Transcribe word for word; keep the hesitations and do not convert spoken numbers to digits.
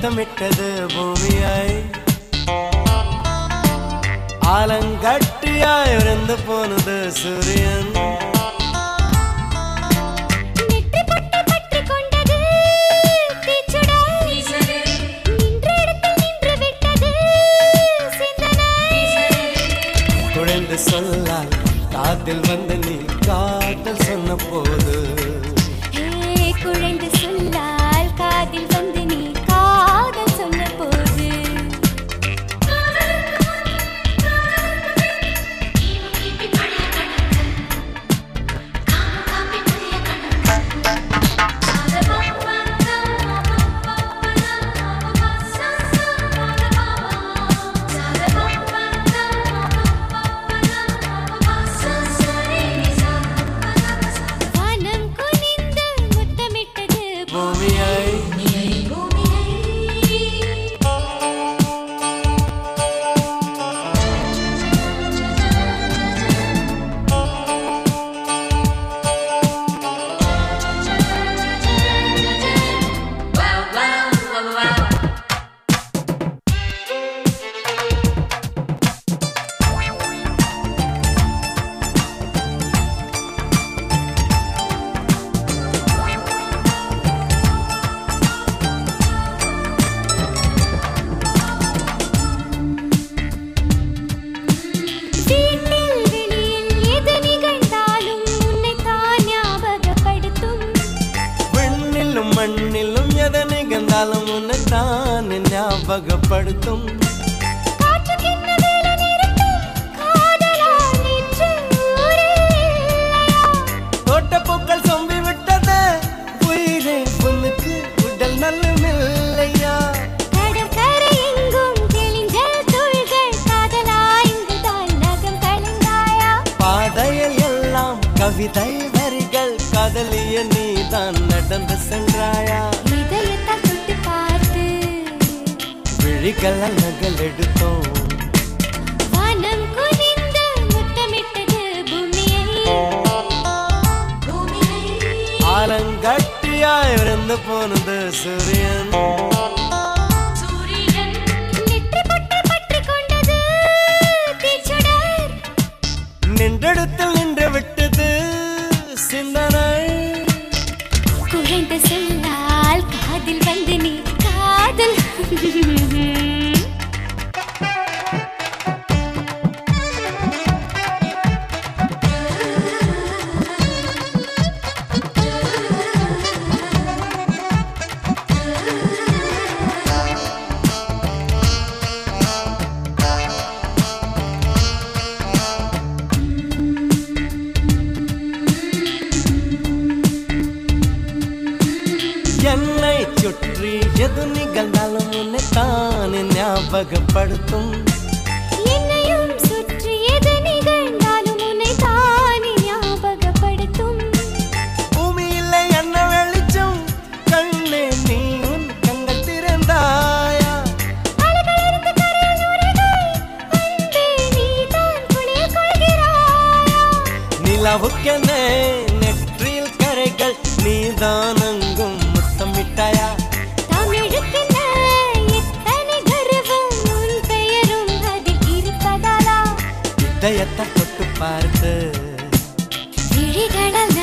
முத்தமிட்டது பூமியாய் ஆலங்கட்டியாய் இருந்து போனது சூரியன் குழைந்து சொல்லால் காதில் வந்து நீ காதல் சொன்ன போது குழைந்து சொல்லால் காதில் வந்து நீ காதல் சொன்ன போது மண்ணிலும் எதை நிகழ்ந்தாலும் உன்னை தான் ஞாபகப்படுத்தும் தோட்டப்பூக்கள் சொம்பி விட்டது உயிரே பொண்ணுக்கு உடல் நல்லமில்லையா கடற்கரை எங்கும் தெளிஞ்ச துளிகள் காதலா இங்குதான் நகம் கலந்தாயா பாதையில் எல்லாம் கவிதை வரிகள் காதலிய நீதான் நடந்து சென்றாயா இதயத்தால் தொட்டு பார்த்து விழிகள் நகல் எடுத்தோம் வானம் குனிந்து முத்தமிட்டது பூமியை ஆலங்கட்டியாய் இருந்து போனது சூரியன் நெற்றி பட்டு பற்றி கொண்டது தீச்சுடர் நின்றெடுத்தில் நின்று விட்டது சிந்தனை குழைந்து சொல்லால் காதில் வந்து நீ காதல் என்னை சுற்றி எது நிகழ்ந்தாலும் உன்னை தானே ஞாபகப்படுத்தும் என்னையும் சுற்றி எது நிகழ்ந்தாலும் உன்னை தானே ஞாபகப்படுத்தும் பூமியிலே என்ன வெளிச்சம் கண்ணே நீ உன் கண்கள் திறந்தாயா அலைகளிருந்து கரையில் நுரைகள் அன்பே நீ தான் குளிர் கொள்கிறாயா நிலவுக்கென நெற்றியில் கரைகள் நீதான் அங்கும் முத்தமிட்டாயா தமிழுக்கென்ன எத்தனை கர்வம் உன் பெயரும் அதில் இருப்பதாலா இதயத்தை தொட்டு பார்த்து விழிகளால்